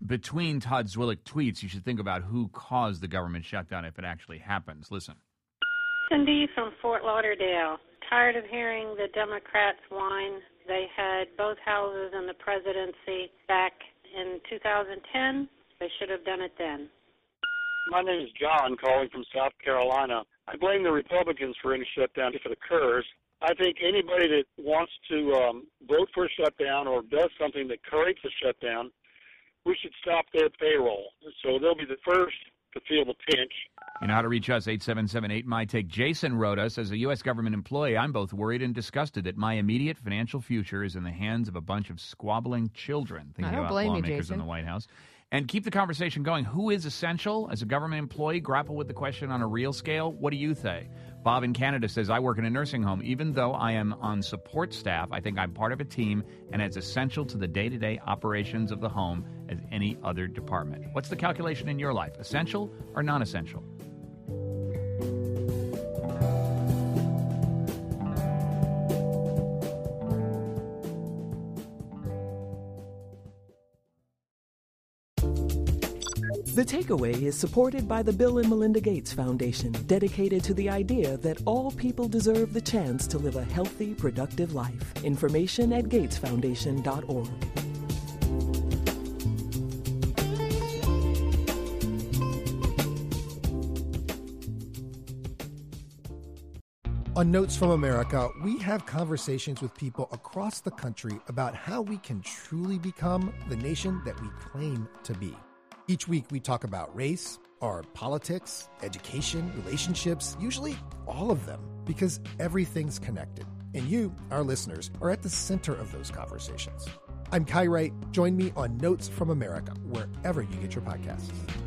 between Todd Zwillich tweets, you should think about who caused the government shutdown if it actually happens. Listen. Cindy from Fort Lauderdale. Tired of hearing the Democrats whine. They had both houses in the presidency back in 2010. They should have done it then. My name is John, calling from South Carolina. I blame the Republicans for any shutdown if it occurs. I think anybody that wants to vote for a shutdown or does something that creates a shutdown, we should stop their payroll. So they'll be the first to feel the pinch. You know how to reach us, 877-8-MY-TAKE. Jason wrote us, as a U.S. government employee, I'm both worried and disgusted that my immediate financial future is in the hands of a bunch of squabbling children. Thinking about lawmakers in the White House. And keep the conversation going. Who is essential as a government employee? Grapple with the question on a real scale. What do you say? Bob in Canada says, I work in a nursing home. Even though I am on support staff, I think I'm part of a team and as essential to the day-to-day operations of the home as any other department. What's the calculation in your life? Essential or non-essential? The Takeaway is supported by the Bill and Melinda Gates Foundation, dedicated to the idea that all people deserve the chance to live a healthy, productive life. Information at gatesfoundation.org. On Notes from America, we have conversations with people across the country about how we can truly become the nation that we claim to be. Each week we talk about race, our politics, education, relationships, usually all of them, because everything's connected. And you, our listeners, are at the center of those conversations. I'm Kai Wright. Join me on Notes from America, wherever you get your podcasts.